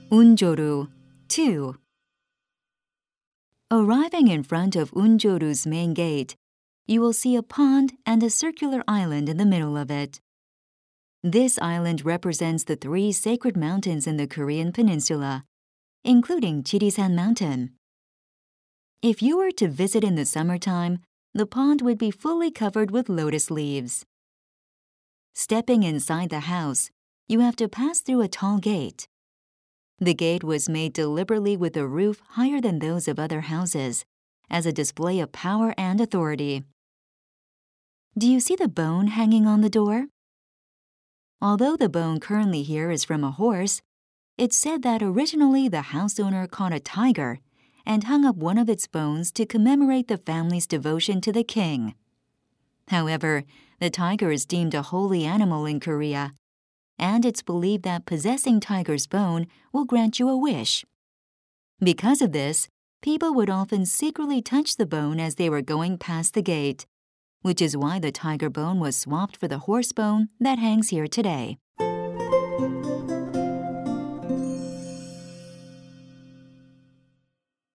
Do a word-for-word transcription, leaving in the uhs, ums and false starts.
Unjoru, two. Arriving in front of Unjoru's main gate, you will see a pond and a circular island in the middle of it. This island represents the three sacred mountains in the Korean peninsula, including Chirisan Mountain. If you were to visit in the summertime, the pond would be fully covered with lotus leaves. Stepping inside the house, you have to pass through a tall gate. The gate was made deliberately with a roof higher than those of other houses, as a display of power and authority. Do you see the bone hanging on the door? Although the bone currently here is from a horse, it's said that originally the house owner caught a tiger and hung up one of its bones to commemorate the family's devotion to the king. However, the tiger is deemed a holy animal in Korea, and it's believed that possessing tiger's bone will grant you a wish. Because of this, people would often secretly touch the bone as they were going past the gate, which is why the tiger bone was swapped for the horse bone that hangs here today.